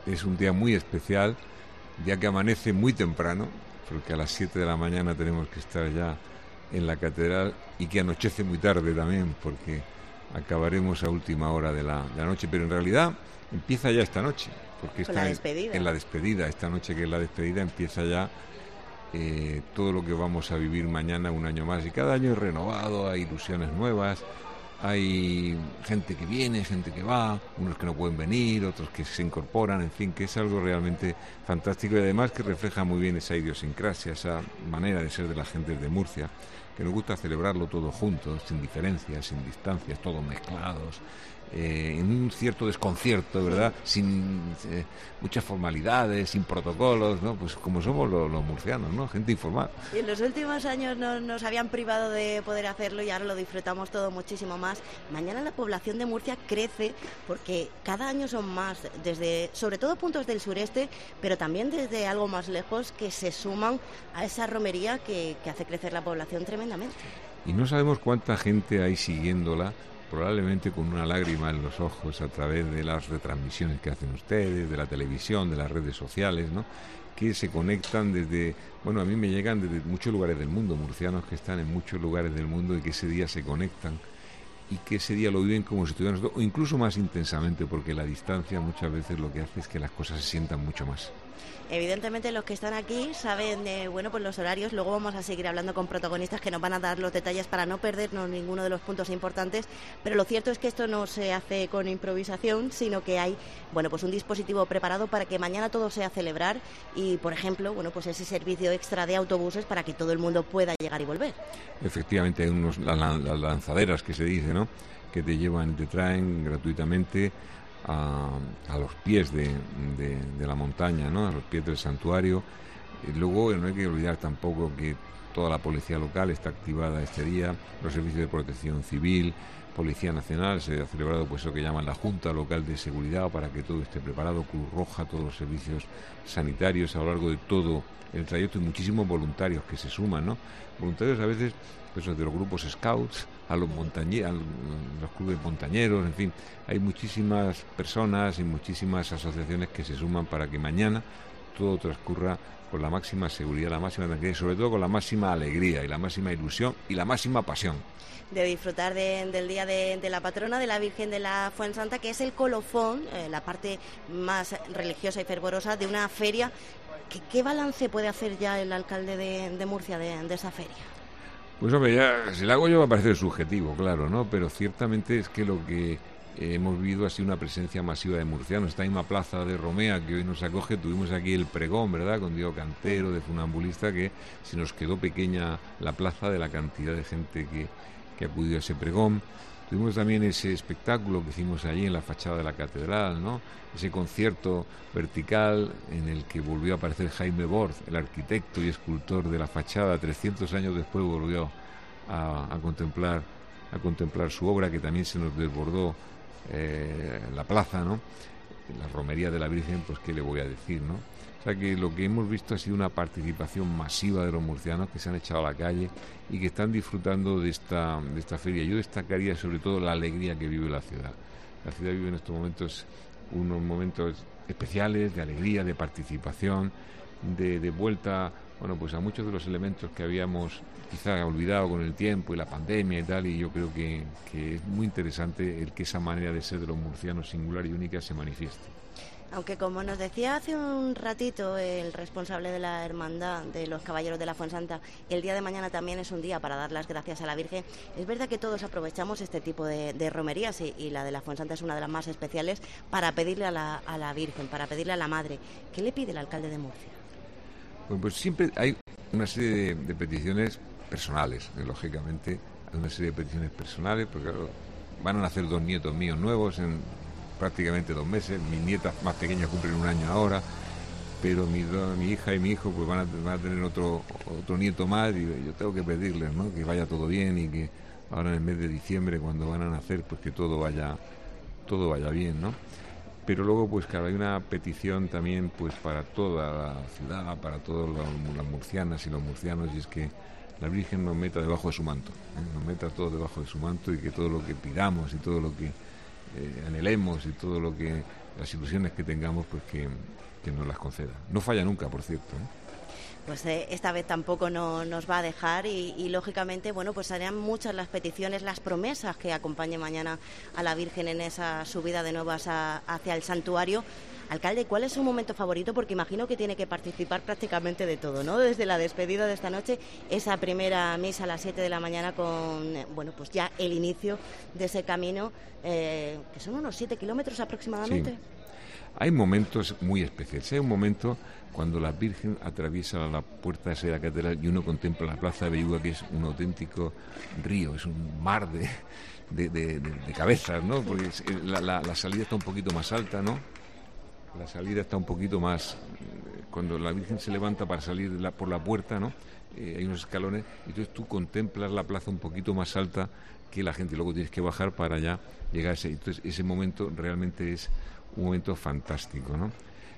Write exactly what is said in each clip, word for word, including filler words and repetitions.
es un día muy especial, ya que amanece muy temprano, porque a las siete de la mañana tenemos que estar ya en la catedral, y que anochece muy tarde también, porque acabaremos a última hora de la, de la noche, pero en realidad empieza ya esta noche, porque está la en, en la despedida, esta noche que es la despedida, empieza ya eh, todo lo que vamos a vivir mañana un año más, y cada año es renovado, hay ilusiones nuevas, hay gente que viene, gente que va, unos que no pueden venir, otros que se incorporan, en fin, que es algo realmente fantástico, y además que refleja muy bien esa idiosincrasia, esa manera de ser de la gente de Murcia, que nos gusta celebrarlo todo juntos, sin diferencias, sin distancias, todos mezclados, eh, en un cierto desconcierto, ¿verdad? Sin eh, muchas formalidades, sin protocolos, ¿no? Pues como somos los, los murcianos, ¿no? Gente informal. Y en los últimos años no, nos habían privado de poder hacerlo, y ahora lo disfrutamos todo muchísimo más. Mañana la población de Murcia crece porque cada año son más, desde sobre todo puntos del sureste, pero también desde algo más lejos, que se suman a esa romería que, que hace crecer la población tremendamente. Y no sabemos cuánta gente hay siguiéndola, probablemente con una lágrima en los ojos a través de las retransmisiones que hacen ustedes, de la televisión, de las redes sociales, ¿no? Que se conectan desde, bueno, a mí me llegan desde muchos lugares del mundo, murcianos que están en muchos lugares del mundo y que ese día se conectan y que ese día lo viven como si estuvieran nosotros, o incluso más intensamente, porque la distancia muchas veces lo que hace es que las cosas se sientan mucho más. Evidentemente los que están aquí saben de, bueno, pues los horarios. Luego vamos a seguir hablando con protagonistas que nos van a dar los detalles para no perdernos ninguno de los puntos importantes, pero lo cierto es que esto no se hace con improvisación, sino que hay, bueno, pues un dispositivo preparado para que mañana todo sea celebrar, y por ejemplo, bueno, pues ese servicio extra de autobuses para que todo el mundo pueda llegar y volver. Efectivamente, hay unos, las, las lanzaderas que se dice, ¿no?, que te llevan y te traen gratuitamente A, a los pies de, de, de la montaña, ¿no?, a los pies del santuario. Y luego no hay que olvidar tampoco que toda la policía local está activada este día, los servicios de protección civil, Policía Nacional, se ha celebrado pues lo que llaman la Junta Local de Seguridad para que todo esté preparado, Cruz Roja, todos los servicios sanitarios a lo largo de todo el trayecto, y muchísimos voluntarios que se suman, ¿no? Voluntarios a veces pues de los grupos scouts, a los montañeros, los clubes montañeros, en fin, hay muchísimas personas y muchísimas asociaciones que se suman para que mañana todo transcurra con la máxima seguridad, la máxima tranquilidad y sobre todo con la máxima alegría y la máxima ilusión y la máxima pasión. De disfrutar de, del día de, de la patrona, de la Virgen de la Fuensanta, que es el colofón, eh, la parte más religiosa y fervorosa de una feria. ¿Qué, qué balance puede hacer ya el alcalde de, de Murcia de, de esa feria? Pues hombre, ya, si lo hago yo va a parecer subjetivo, claro, ¿no? Pero ciertamente es que lo que eh, hemos vivido ha sido una presencia masiva de murcianos. Esta misma plaza de Romea que hoy nos acoge, tuvimos aquí el pregón, ¿verdad?, con Diego Cantero, de funambulista, que se nos quedó pequeña la plaza de la cantidad de gente que, que acudió a ese pregón. Tuvimos también ese espectáculo que hicimos allí en la fachada de la catedral, ¿no?, ese concierto vertical en el que volvió a aparecer Jaime Borz, el arquitecto y escultor de la fachada. trescientos años después volvió a, a contemplar a contemplar su obra, que también se nos desbordó eh, la plaza, ¿no?, la romería de la Virgen, pues qué le voy a decir, ¿no? O sea que lo que hemos visto ha sido una participación masiva de los murcianos que se han echado a la calle y que están disfrutando de esta, de esta feria. Yo destacaría sobre todo la alegría que vive la ciudad. La ciudad vive en estos momentos unos momentos especiales de alegría, de participación, de, de vuelta, bueno, pues a muchos de los elementos que habíamos quizá olvidado con el tiempo y la pandemia y tal, y yo creo que, que es muy interesante el que esa manera de ser de los murcianos singular y única se manifieste. Aunque, como nos decía hace un ratito el responsable de la Hermandad de los Caballeros de la Fuensanta, el día de mañana también es un día para dar las gracias a la Virgen. Es verdad que todos aprovechamos este tipo de, de romerías y, y la de la Fuensanta es una de las más especiales para pedirle a la, a la Virgen, para pedirle a la Madre. ¿Qué le pide el alcalde de Murcia? Bueno, pues siempre hay una serie de, de peticiones personales, eh, lógicamente, hay una serie de peticiones personales, porque claro, van a nacer dos nietos míos nuevos en prácticamente dos meses, mis nietas más pequeñas cumplen un año ahora, pero mi, mi hija y mi hijo pues van a, van a tener otro otro nieto más, y yo tengo que pedirles, ¿no?, que vaya todo bien y que ahora en el mes de diciembre, cuando van a nacer, pues que todo vaya todo vaya bien, ¿no? Pero luego pues claro, hay una petición también pues para toda la ciudad, para todas las murcianas y los murcianos, y es que la Virgen nos meta debajo de su manto, ¿eh? nos meta todo debajo de su manto, y que todo lo que pidamos y todo lo que Eh, anhelemos y todo lo que las ilusiones que tengamos, pues que, que nos las conceda. No falla nunca, por cierto, ¿eh? Pues eh, esta vez tampoco no, nos va a dejar y, y lógicamente, bueno, pues serían muchas las peticiones, las promesas que acompañen mañana a la Virgen en esa subida de nuevo hacia, hacia el santuario. Alcalde, ¿cuál es su momento favorito? Porque imagino que tiene que participar prácticamente de todo, ¿no? Desde la despedida de esta noche, esa primera misa a las siete de la mañana con, bueno, pues ya el inicio de ese camino, eh, que son unos siete kilómetros aproximadamente. Sí. Hay momentos muy especiales. Hay un momento cuando la Virgen atraviesa la puerta de la catedral y uno contempla la plaza de Belluga, que es un auténtico río, es un mar de, de, de, de, de cabezas, ¿no? Porque la, la, la salida está un poquito más alta, ¿no? La salida está un poquito más... Cuando la Virgen se levanta para salir la, por la puerta, ¿no? Eh, hay unos escalones, y entonces tú contemplas la plaza un poquito más alta que la gente, y luego tienes que bajar para ya llegar a ese... Entonces ese momento realmente es un momento fantástico, ¿no?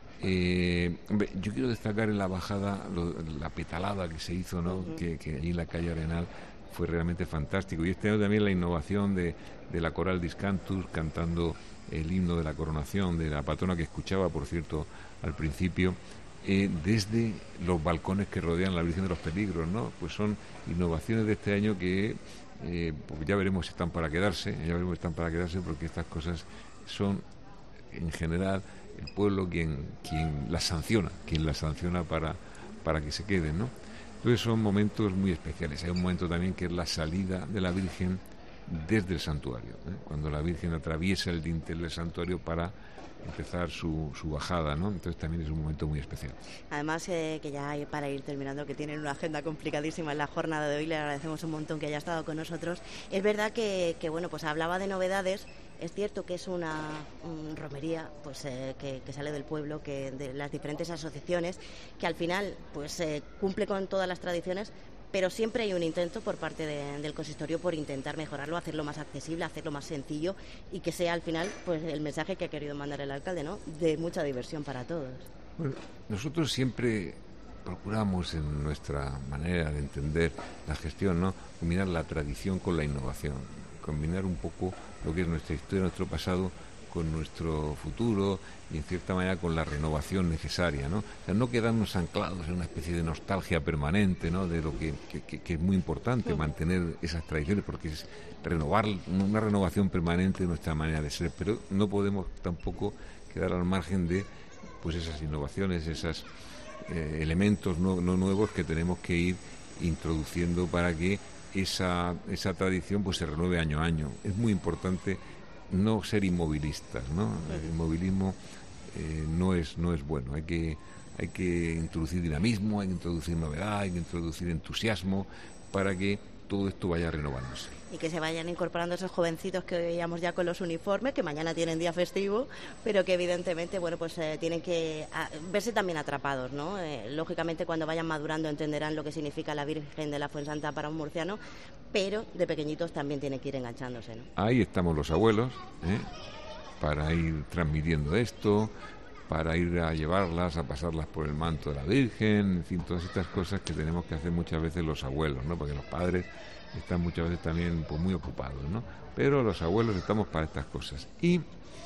Eh, hombre, yo quiero destacar en la bajada lo, la petalada que se hizo, ¿no? Uh-huh. que, que allí en la calle Arenal fue realmente fantástico. Y este año también la innovación de, de la coral Discantus cantando el himno de la coronación de la patrona, que escuchaba, por cierto, al principio, eh, desde los balcones que rodean la Virgen de los Peligros, ¿no? Pues son innovaciones de este año que eh, pues ya veremos si están para quedarse, ya veremos si están para quedarse, porque estas cosas son, en general, el pueblo quien quien las sanciona, quien las sanciona para, para que se queden, ¿no? Entonces son momentos muy especiales. Hay un momento también que es la salida de la Virgen desde el santuario, ¿eh? Cuando la Virgen atraviesa el dintel del santuario para empezar su, su bajada, ¿no? Entonces también es un momento muy especial. Además, eh, que ya hay para ir terminando, que tienen una agenda complicadísima en la jornada de hoy, le agradecemos un montón que haya estado con nosotros. Es verdad que, que bueno, pues hablaba de novedades. Es cierto que es una un romería pues eh, que, que sale del pueblo, que de las diferentes asociaciones, que al final pues eh, cumple con todas las tradiciones, pero siempre hay un intento por parte de, del consistorio por intentar mejorarlo, hacerlo más accesible, hacerlo más sencillo y que sea al final pues el mensaje que ha querido mandar el alcalde, ¿no? De mucha diversión para todos. Bueno, nosotros siempre procuramos en nuestra manera de entender la gestión, ¿no? Combinar la tradición con la innovación, combinar un poco lo que es nuestra historia, nuestro pasado, con nuestro futuro y en cierta manera con la renovación necesaria, ¿no? O sea, no quedarnos anclados en una especie de nostalgia permanente, ¿no? De lo que, que, que es muy importante, mantener esas tradiciones, porque es renovar, una renovación permanente de nuestra manera de ser, pero no podemos tampoco quedar al margen de pues esas innovaciones, esos eh, elementos no, no nuevos que tenemos que ir introduciendo para que esa, esa tradición pues se renueve año a año. Es muy importante no ser inmovilistas, ¿no? El inmovilismo eh, no es no es bueno. Hay que hay que introducir dinamismo, hay que introducir novedad, hay que introducir entusiasmo para que todo esto vaya renovándose. Y que se vayan incorporando esos jovencitos que veíamos ya con los uniformes, que mañana tienen día festivo, pero que evidentemente, bueno, pues eh, tienen que a, verse también atrapados, ¿no? Eh, lógicamente cuando vayan madurando entenderán lo que significa la Virgen de la Fuensanta para un murciano, pero de pequeñitos también tienen que ir enganchándose, ¿no? Ahí estamos los abuelos, ¿eh? Para ir transmitiendo esto, para ir a llevarlas, a pasarlas por el manto de la Virgen, en fin, todas estas cosas que tenemos que hacer muchas veces los abuelos, ¿no? Porque los padres están muchas veces también pues, muy ocupados, ¿no? Pero los abuelos estamos para estas cosas. Y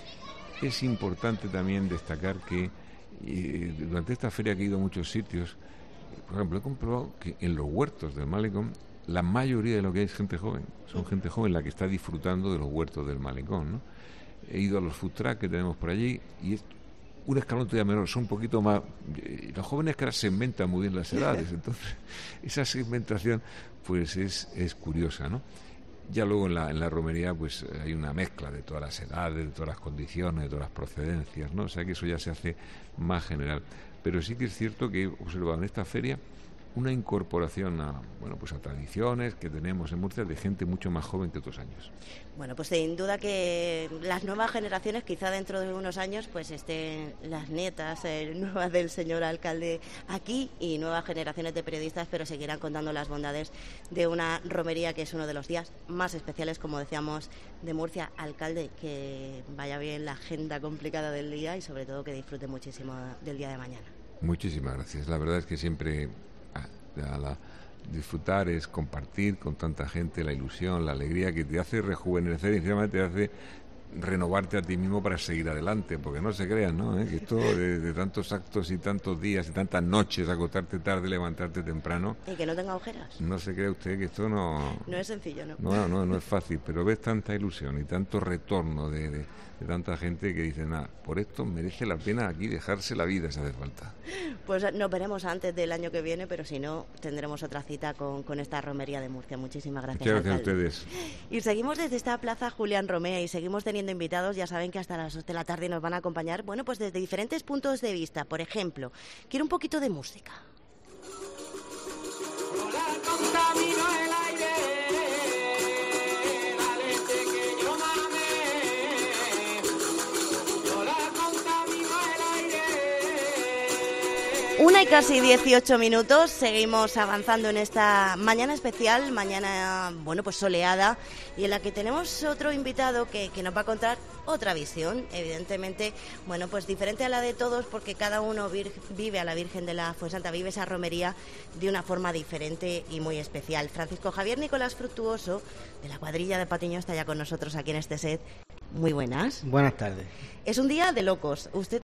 es importante también destacar que eh, durante esta feria que he ido a muchos sitios, por ejemplo, he comprobado que en los huertos del Malecón la mayoría de lo que hay es gente joven, son gente joven la que está disfrutando de los huertos del Malecón, ¿no? He ido a los food trucks que tenemos por allí y es un escalón todavía menor, son un poquito más... Los jóvenes que ahora segmentan muy bien las edades, entonces esa segmentación pues es, es curiosa, ¿no? Ya luego en la, en la romería pues hay una mezcla de todas las edades, de todas las condiciones, de todas las procedencias, ¿no? O sea que eso ya se hace más general. Pero sí que es cierto que he observado en esta feria una incorporación a, bueno, pues a tradiciones que tenemos en Murcia de gente mucho más joven que otros años. Bueno, pues sin duda que las nuevas generaciones, quizá dentro de unos años, pues estén las nietas eh, nuevas del señor alcalde aquí y nuevas generaciones de periodistas, pero seguirán contando las bondades de una romería que es uno de los días más especiales, como decíamos, de Murcia. Alcalde, que vaya bien la agenda complicada del día y sobre todo que disfrute muchísimo del día de mañana. Muchísimas gracias. La verdad es que siempre a la, disfrutar es compartir con tanta gente la ilusión, la alegría que te hace rejuvenecer y finalmente te hace renovarte a ti mismo para seguir adelante, porque no se crean, ¿no? ¿Eh? Que esto de, de tantos actos y tantos días y tantas noches, acostarte tarde, levantarte temprano... Y que no tenga ojeras. No se crea usted que esto no... No es sencillo, ¿no? No, no, no es fácil, pero ves tanta ilusión y tanto retorno de, de, de tanta gente que dice, nada, por esto merece la pena aquí dejarse la vida si hace falta. Pues nos veremos antes del año que viene, pero si no, tendremos otra cita con, con esta romería de Murcia. Muchísimas gracias. Muchas gracias alcalde. a ustedes. Y seguimos desde esta plaza Julián Romea y seguimos teniendo invitados. Ya saben que hasta las dos de la tarde nos van a acompañar, bueno, pues desde diferentes puntos de vista. Por ejemplo, quiero un poquito de música. Una y casi dieciocho minutos, seguimos avanzando en esta mañana especial, mañana, bueno, pues soleada, y en la que tenemos otro invitado que, que nos va a contar otra visión, evidentemente, bueno, pues diferente a la de todos, porque cada uno vir, vive a la Virgen de la Fuensanta, vive esa romería de una forma diferente y muy especial. Francisco Javier Nicolás Fructuoso, de la cuadrilla de Patiño, está ya con nosotros aquí en este set. Muy buenas. Buenas tardes. Es un día de locos. Usted